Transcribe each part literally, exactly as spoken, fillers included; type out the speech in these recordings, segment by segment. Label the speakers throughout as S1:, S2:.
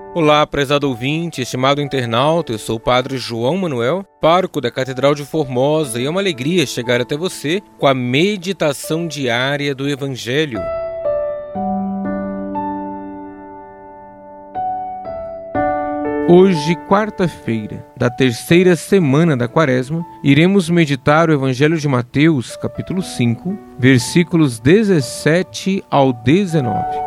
S1: Olá, prezado ouvinte, estimado internauta, eu sou o Padre João Manuel, pároco da Catedral de Formosa, e é uma alegria chegar até você com a meditação diária do Evangelho. Hoje, quarta-feira, da terceira semana da Quaresma, iremos meditar o Evangelho de Mateus, capítulo cinco, versículos dezessete ao dezenove.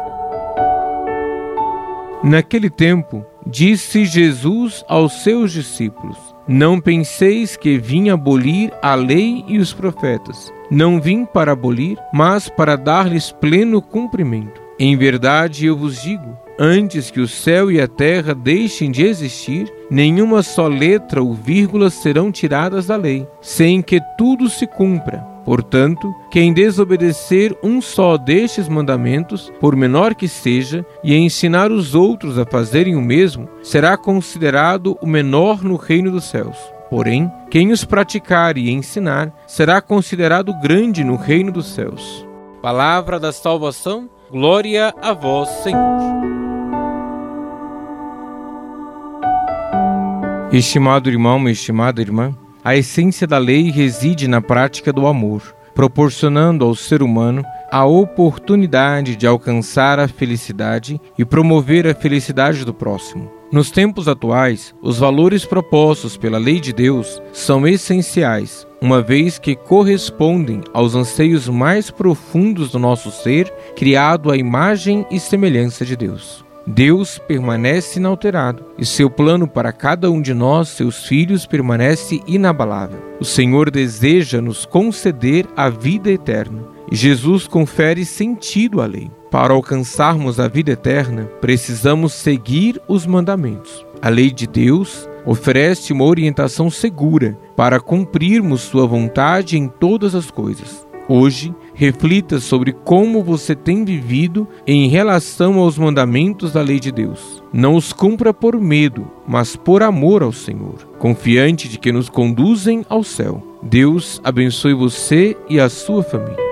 S1: Naquele tempo, disse Jesus aos seus discípulos: Não penseis que vim abolir a lei e os profetas. Não vim para abolir, mas para dar-lhes pleno cumprimento. Em verdade eu vos digo, antes que o céu e a terra deixem de existir, nenhuma só letra ou vírgula serão tiradas da lei, sem que tudo se cumpra. Portanto, quem desobedecer um só destes mandamentos, por menor que seja, e ensinar os outros a fazerem o mesmo, será considerado o menor no reino dos céus. Porém, quem os praticar e ensinar, será considerado grande no reino dos céus. Palavra da salvação, glória a vós, Senhor. Estimado irmão e estimada irmã, a essência da lei reside na prática do amor, proporcionando ao ser humano a oportunidade de alcançar a felicidade e promover a felicidade do próximo. Nos tempos atuais, os valores propostos pela lei de Deus são essenciais, uma vez que correspondem aos anseios mais profundos do nosso ser, criado à imagem e semelhança de Deus. Deus permanece inalterado e seu plano para cada um de nós, seus filhos, permanece inabalável. O Senhor deseja nos conceder a vida eterna e Jesus confere sentido à lei. Para alcançarmos a vida eterna, precisamos seguir os mandamentos. A lei de Deus oferece uma orientação segura para cumprirmos sua vontade em todas as coisas. Hoje, reflita sobre como você tem vivido em relação aos mandamentos da lei de Deus. Não os cumpra por medo, mas por amor ao Senhor, confiante de que nos conduzem ao céu. Deus abençoe você e a sua família.